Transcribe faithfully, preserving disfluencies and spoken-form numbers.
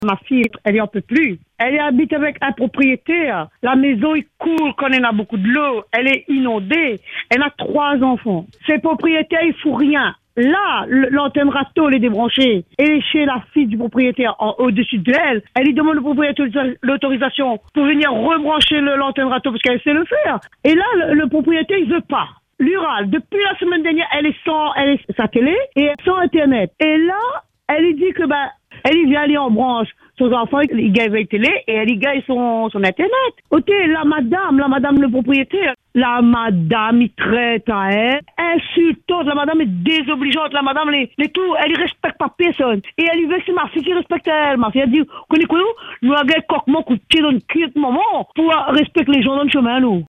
Ma fille, elle y en peut plus. Elle habite avec un propriétaire. La maison, il coule quand elle a beaucoup de l'eau. Elle est inondée. Elle a trois enfants. Ses propriétaires, ils font rien. Là, l'antenne râteau, elle est débranchée. Elle est chez la fille du propriétaire en, au-dessus d'elle. Elle lui demande au propriétaire l'autorisation pour venir rebrancher l'antenne râteau parce qu'elle sait le faire. Et là, le, le propriétaire, il veut pas. L'Ural, depuis la semaine dernière, elle est sans, elle est sa télé et sans Internet. Et là, elle lui dit que, bah, elle y vient aller en branche. Son enfant, il gagne avec télé et elle y gagne son, son Internet. Ok, la madame, la madame le propriétaire, la madame, il traite à elle, insultante, la madame est désobligeante, la madame, elle, elle, tout, elle respecte pas personne. Et elle lui veut que c'est ma fille qui respecte elle. Ma fille, elle dit, connais quoi, nous avons un coquement coup de pied dans le cul de maman pour respecter les gens dans le chemin, nous.